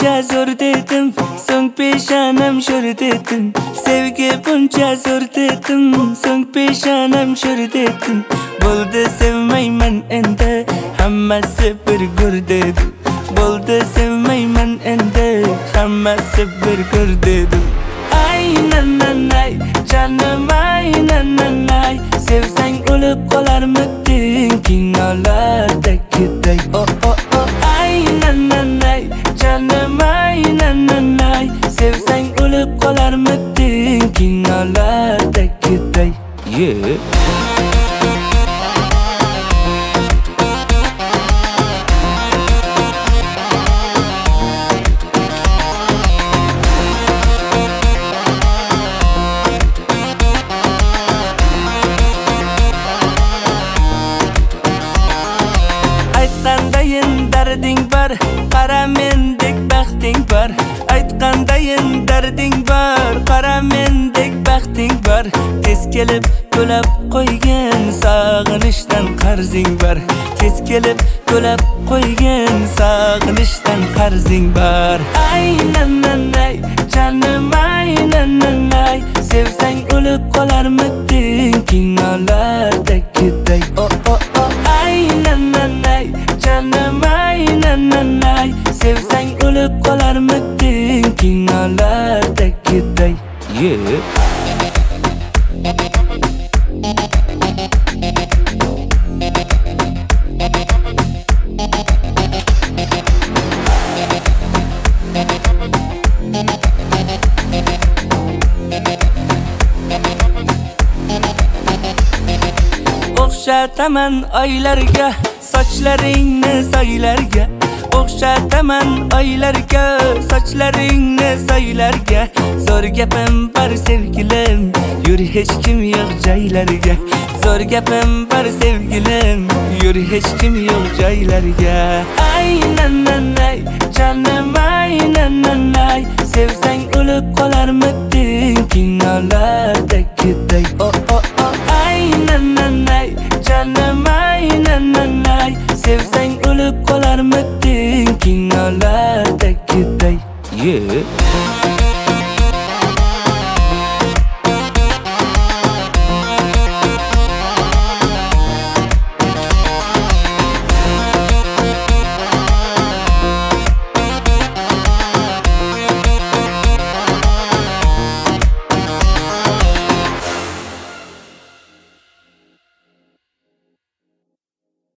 buncha zo'r dedim, so'ng peshonam sho'r dedim. Sevgi buncha zo'r dedim, so'ng peshonam sho'r dedim. Bo'ldi sevmayman endi, hammasi bir go'r dedim. Bo'ldi sevmayman endi, hammasi bir go'r dedim. Ay nananay, canım ay nananay, sevsang o'lib qolarmiding kinolardagidek. Oh oh oh. Ay nananay, canım ay nananay, sevsang o'lib qolarmiding kinolardagidek. Yeah. Aytqandayin darding bor, qara mendek baxting bor. Aytqandayin darding bor, qara mendek baxting bor. Tez kelib to'lab qo'ygan sog'inishdan qarzing bor. Tez kelib to'lab qo'ygan sog'inishdan qarzing bor. Ay nananay, canım ay nananay, sevsang o'lib qolarmiding kinolardagidek. Oh oh oh. Ay nananay, canım ay nananay, sevsang o'lib qolarmiding kinolardagidek. Yeah. O'xshataman oylarga, sochlaringni soylarga. O'xshataman oylarga, sochlaringni soylarga. Zo'r gapim bor sevgilim, yur hech kim yo'q joylarga. Zo'r gapim bor sevgilim, yur hech kim yo'q joylarga. Ay nananay, canım ay nananay, sevsang o'lib qolarmiding kinolardagidek. Oh oh oh. Ay nananay, canım ay nananay, sevsang o'lib qolarmiding kinolardagidek. Yeah.